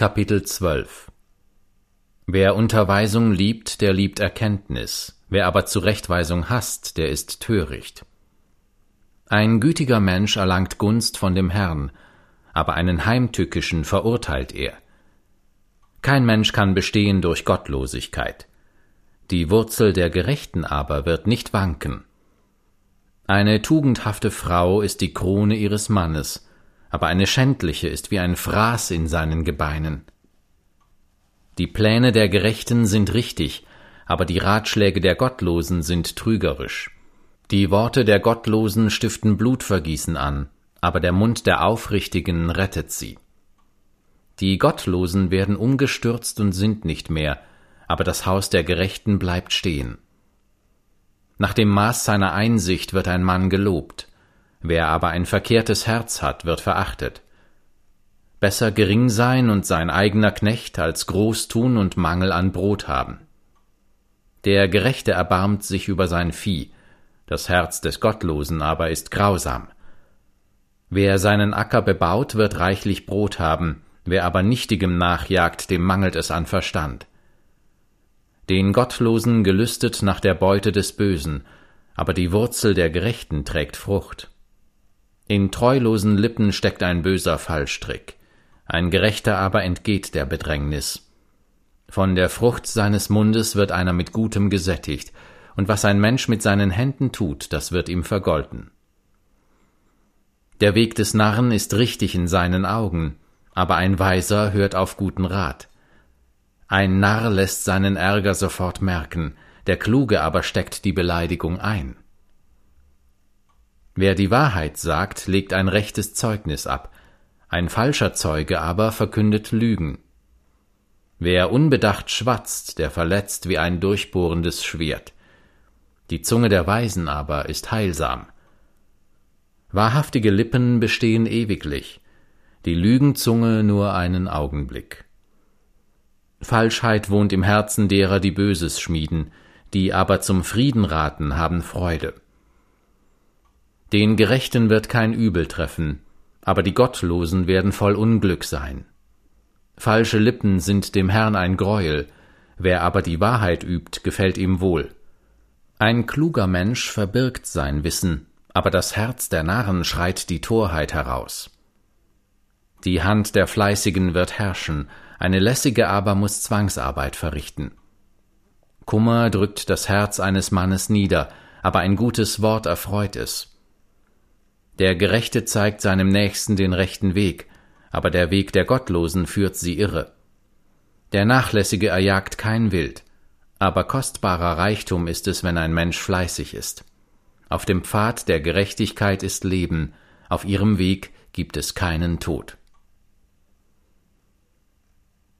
Kapitel 12. Wer Unterweisung liebt, der liebt Erkenntnis, wer aber Zurechtweisung hasst, der ist töricht. Ein gütiger Mensch erlangt Gunst von dem Herrn, aber einen Heimtückischen verurteilt er. Kein Mensch kann bestehen durch Gottlosigkeit. Die Wurzel der Gerechten aber wird nicht wanken. Eine tugendhafte Frau ist die Krone ihres Mannes, aber eine schändliche ist wie ein Fraß in seinen Gebeinen. Die Pläne der Gerechten sind richtig, aber die Ratschläge der Gottlosen sind trügerisch. Die Worte der Gottlosen stiften Blutvergießen an, aber der Mund der Aufrichtigen rettet sie. Die Gottlosen werden umgestürzt und sind nicht mehr, aber das Haus der Gerechten bleibt stehen. Nach dem Maß seiner Einsicht wird ein Mann gelobt, wer aber ein verkehrtes Herz hat, wird verachtet. Besser gering sein und sein eigener Knecht, als groß tun und Mangel an Brot haben. Der Gerechte erbarmt sich über sein Vieh, das Herz des Gottlosen aber ist grausam. Wer seinen Acker bebaut, wird reichlich Brot haben, wer aber Nichtigem nachjagt, dem mangelt es an Verstand. Den Gottlosen gelüstet nach der Beute des Bösen, aber die Wurzel der Gerechten trägt Frucht. In treulosen Lippen steckt ein böser Fallstrick, ein Gerechter aber entgeht der Bedrängnis. Von der Frucht seines Mundes wird einer mit Gutem gesättigt, und was ein Mensch mit seinen Händen tut, das wird ihm vergolten. Der Weg des Narren ist richtig in seinen Augen, aber ein Weiser hört auf guten Rat. Ein Narr lässt seinen Ärger sofort merken, der Kluge aber steckt die Beleidigung ein. Wer die Wahrheit sagt, legt ein rechtes Zeugnis ab, ein falscher Zeuge aber verkündet Lügen. Wer unbedacht schwatzt, der verletzt wie ein durchbohrendes Schwert. Die Zunge der Weisen aber ist heilsam. Wahrhaftige Lippen bestehen ewiglich, die Lügenzunge nur einen Augenblick. Falschheit wohnt im Herzen derer, die Böses schmieden, die aber zum Frieden raten, haben Freude. Den Gerechten wird kein Übel treffen, aber die Gottlosen werden voll Unglück sein. Falsche Lippen sind dem Herrn ein Greuel, wer aber die Wahrheit übt, gefällt ihm wohl. Ein kluger Mensch verbirgt sein Wissen, aber das Herz der Narren schreit die Torheit heraus. Die Hand der Fleißigen wird herrschen, eine lässige aber muß Zwangsarbeit verrichten. Kummer drückt das Herz eines Mannes nieder, aber ein gutes Wort erfreut es. Der Gerechte zeigt seinem Nächsten den rechten Weg, aber der Weg der Gottlosen führt sie irre. Der Nachlässige erjagt kein Wild, aber kostbarer Reichtum ist es, wenn ein Mensch fleißig ist. Auf dem Pfad der Gerechtigkeit ist Leben, auf ihrem Weg gibt es keinen Tod.